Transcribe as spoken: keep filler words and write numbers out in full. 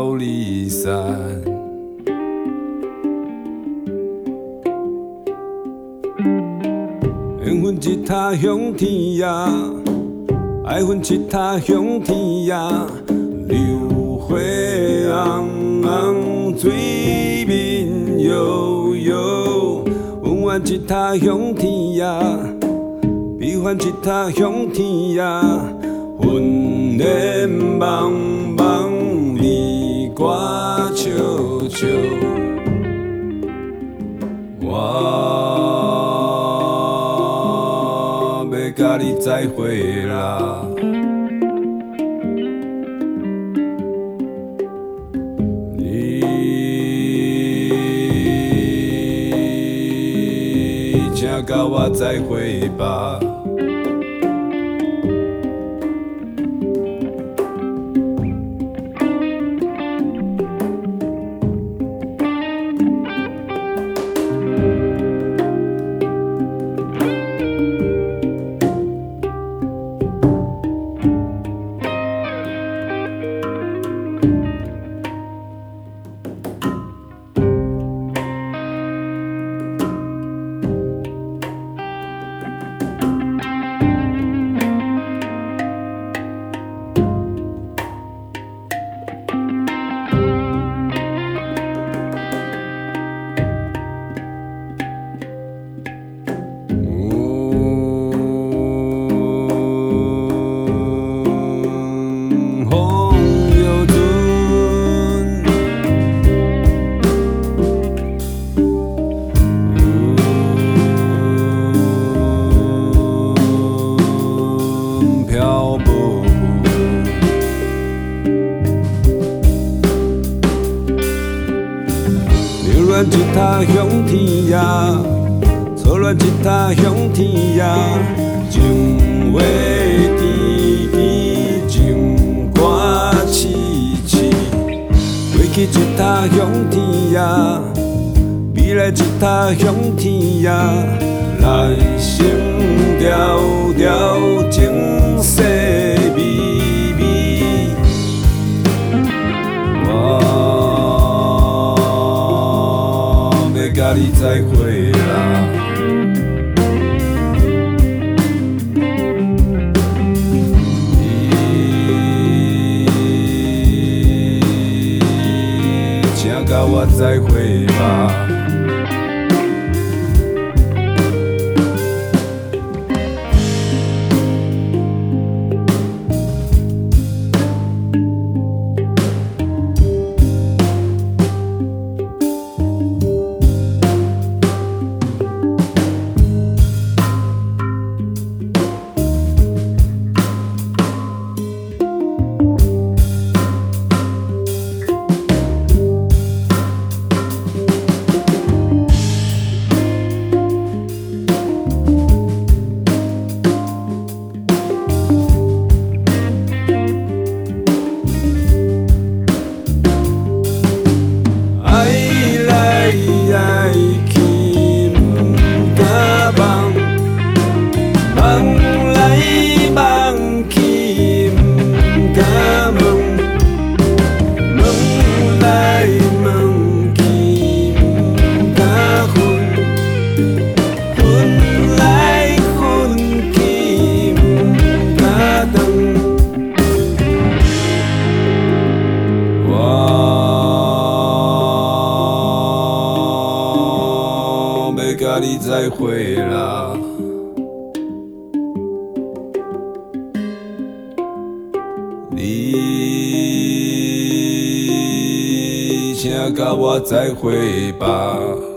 斗离散。缘分一塔向天涯，爱恨一塔向天涯。流花红红，水面悠悠。恩怨一塔向天涯，悲欢一塔向天涯。魂恋茫茫，离歌悄悄。我要甲你再会啦。请甲我再会吧。乱一塔向天涯，错乱一塔向天涯。情话甜甜，情歌凄凄。过去一塔向天涯，未来一塔向天涯。人生条条，情色微微。我甲你再会啦。请甲我再会吧。甲你再会啦。你请甲我再会吧。